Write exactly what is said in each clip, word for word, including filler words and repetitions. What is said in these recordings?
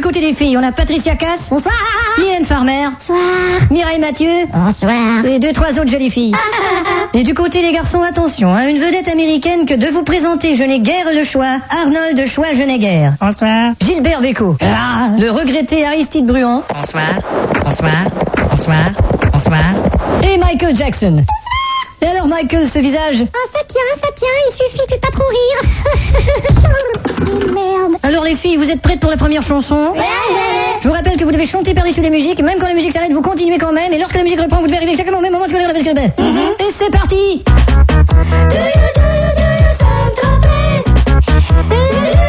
côté des filles, on a Patricia Cass. Bonsoir. Mylène Farmer. Bonsoir. Mireille Mathieu. Bonsoir. Et deux, trois autres jolies filles. Et du côté des garçons, attention, hein, une vedette américaine que de vous présenter, je n'ai guère le choix. Arnold Schwarzenegger. Bonsoir. Gilbert Bécaud. Ah. Le regretté Aristide Bruand. Bonsoir. Bonsoir. Bonsoir. Bonsoir. Et Michael Jackson. Et alors, Michael, ce visage? Ah, ça tient, ça tient, il suffit de pas trop rire. Merde. Alors, les filles, vous êtes prêtes pour la première chanson? Ouais. Je vous rappelle que vous devez chanter par-dessus les musiques, même quand la musique s'arrête, vous continuez quand même, et lorsque la musique reprend, vous devez arriver exactement au même moment que la musique s'arrête. Mm-hmm. Et c'est parti! Do you, do you, do you, Saint-Tropez? Do you, do you, do you,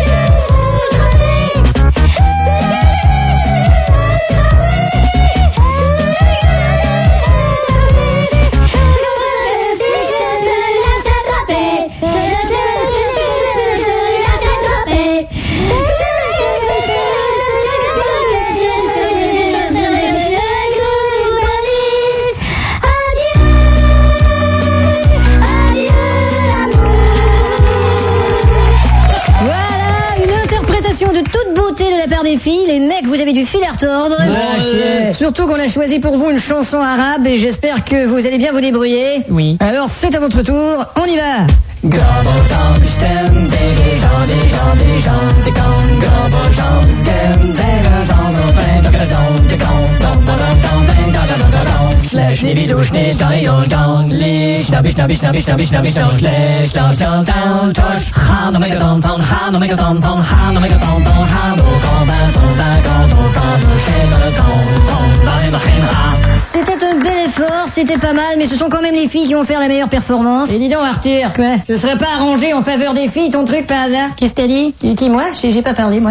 des filles, les mecs, vous avez du fil à retordre. Ouais. Surtout qu'on a choisi pour vous une chanson arabe et j'espère que vous allez bien vous débrouiller. Oui. Alors c'est à votre tour, on y va. C'était un bel effort, c'était pas mal, mais ce sont quand même les filles qui vont faire la meilleure performance. Et dis donc Arthur, quoi, ce serait pas arrangé en faveur des filles ton truc par hasard? Qu'est-ce que t'as dit? Qui, moi? J'ai pas parlé moi.